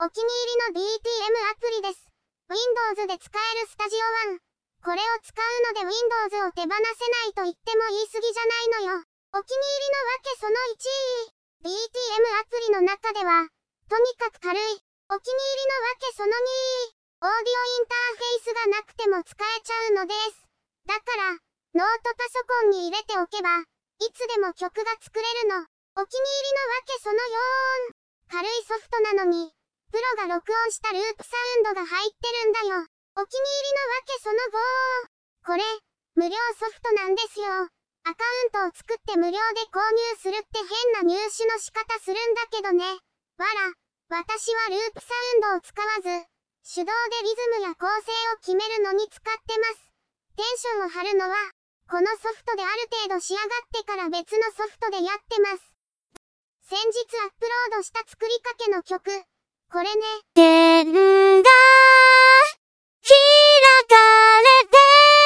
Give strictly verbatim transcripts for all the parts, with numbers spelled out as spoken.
お気に入りの ビーティーエム アプリです。Windows で使えるスタジオワン。これを使うので Windows を手放せないと言っても言い過ぎじゃないのよ。お気に入りのわけそのいちい。ビーティーエム アプリの中では、とにかく軽い。お気に入りのわけそのにい。オーディオインターフェイスがなくても使えちゃうのです。だから、ノートパソコンに入れておけば、いつでも曲が作れるの。お気に入りのわけそのよん。軽いソフトなのに、プロが録音したループサウンドが入ってるんだよ。お気に入りのわけそのご。これ、無料ソフトなんですよ。アカウントを作って無料で購入するって変な入手の仕方するんだけどね。わら、私はループサウンドを使わず、手動でリズムや構成を決めるのに使ってます。テンションを張るのは、このソフトである程度仕上がってから別のソフトでやってます。先日アップロードした作りかけの曲。これね。 点が開かれて、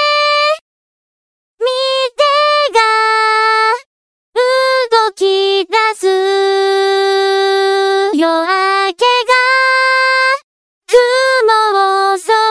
見てが動き出す。夜明けが雲を染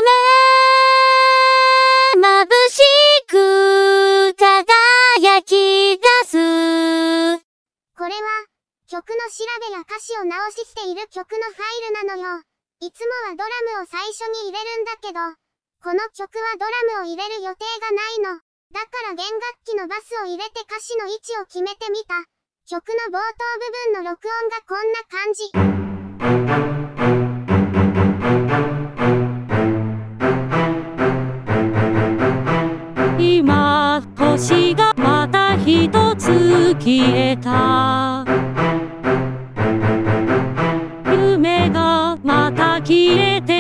め、眩しく輝き出す。 これは、曲の調べや歌詞を直ししている曲のファイルなのよ。いつもはドラムを最初に入れるんだけど、この曲はドラムを入れる予定がないの。だから弦楽器のバスを入れて歌詞の位置を決めてみた。曲の冒頭部分の録音がこんな感じ。 今、星がまた一つ消えた。夢がまた消えて